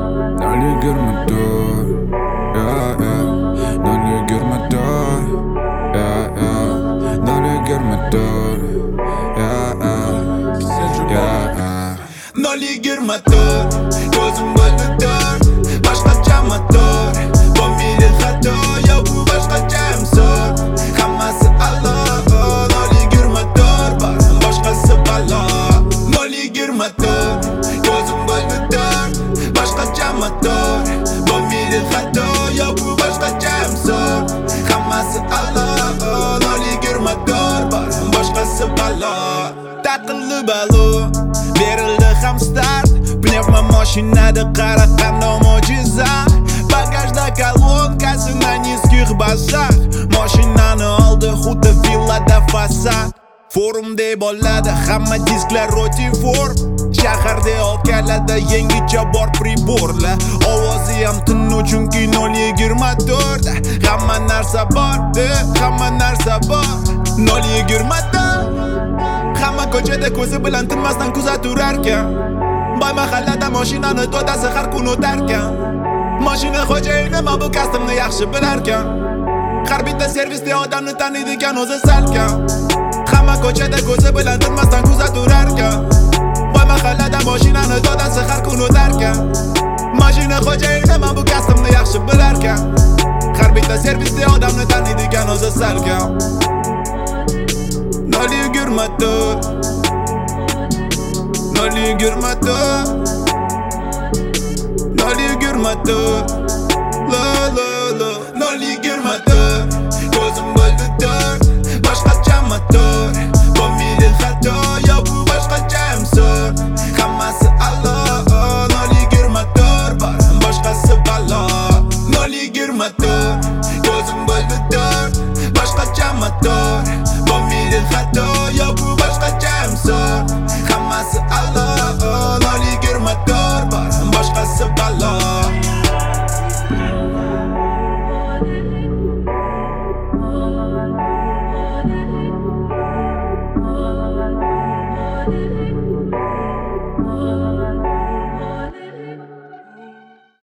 Nolly görmedir, yeah, yeah. Nolly görmedir, yeah, yeah. Nolly görmedir, yeah, yeah, yeah, yeah. Nolly görmedir, gözüm bo'ldidir, boshqacha motor. Bu meni xato, yo bu boshqacha imson. Hammasi Alloh, Nolly görmedir, boshqasi balo. Nolly görmedir, gözüm bo'ldidir, boshqacha motor. Bu meni xato, yo bu boshqacha imson. Hammasi Alloh, Nolly görmedir, boshqasi balo. Taqilli balo, berildi ham start. Pnevma mashinada qara qanday mo'jiza. Bagajda kolonкасы на низких басах. Mashinani oldi xuddi villada fasad. Forumda bo'ladi hamma disklar rotifor. Shaharda olkalada yangicha bor priborlar. Ovozi ham tinnu chunki 024. Hamma narsa bor, hamma narsa bor. 024. Hamma ko'chada ko'zi bilan tinmasdan kuzaturar ekan. Boy mahallada mashinani to'dasi har kun o'tar ekan. Mashina xo'jayini men bu kasbimni yaxshi bilar ekan. Har bitta servisda odamni taniydigan o'zi salkan. Hamma ko'chada ko'zi bilan tinmasdan kuzaturar ekan. Boy mahallada mashinani to'dasi har kun o'tar ekan. Mashina xo'jayini men bu kasbimni yaxshi bilar ekan. Har bitta servisda odamni taniydigan o'zi salkan. Nolly görmedir, Nolly görmedir, Nolly görmedir, la la la. Nolly görmedir, gözüm bo'ldidir, boshqacha motor. Bu meni xato, yo bu boshqacha imson. Hammasi Alloh, Nolly görmedir, boshqasi balo. Nolly görmedir, gözüm bo'ldidir, boshqacha motor. Bu meni xato, yo bu boshqacha imson. Hammasi Alloh, Nolly görmedir, boshqasi balo.